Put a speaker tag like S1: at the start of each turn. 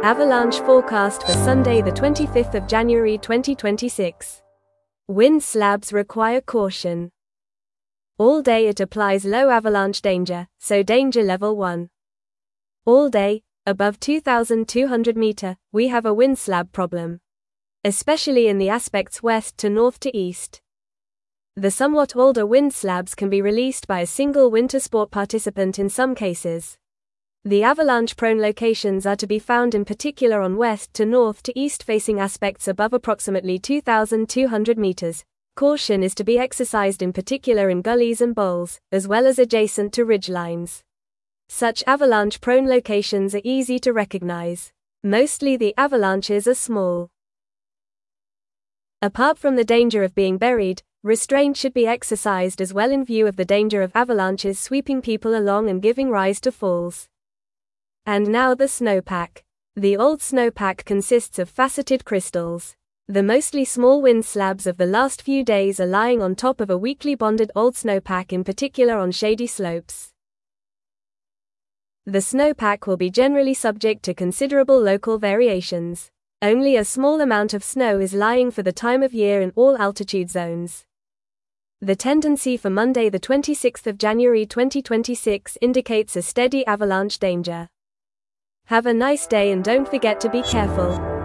S1: Avalanche forecast for Sunday the 25th of January 2026. Wind slabs require caution. All day it applies low avalanche danger, so danger level 1. All day, above 2,200 meter, we have a wind slab problem. Especially in the aspects west to north to east. The somewhat older wind slabs can be released by a single winter sport participant in some cases. The avalanche-prone locations are to be found in particular on west to north to east-facing aspects above approximately 2,200 meters. Caution is to be exercised in particular in gullies and bowls, as well as adjacent to ridgelines. Such avalanche-prone locations are easy to recognize. Mostly the avalanches are small. Apart from the danger of being buried, restraint should be exercised as well in view of the danger of avalanches sweeping people along and giving rise to falls. And now the snowpack. The old snowpack consists of faceted crystals. The mostly small wind slabs of the last few days are lying on top of a weakly bonded old snowpack, in particular on shady slopes. The snowpack will be generally subject to considerable local variations. Only a small amount of snow is lying for the time of year in all altitude zones. The tendency for Monday the 26th of January 2026 indicates a steady avalanche danger. Have a nice day and don't forget to be careful.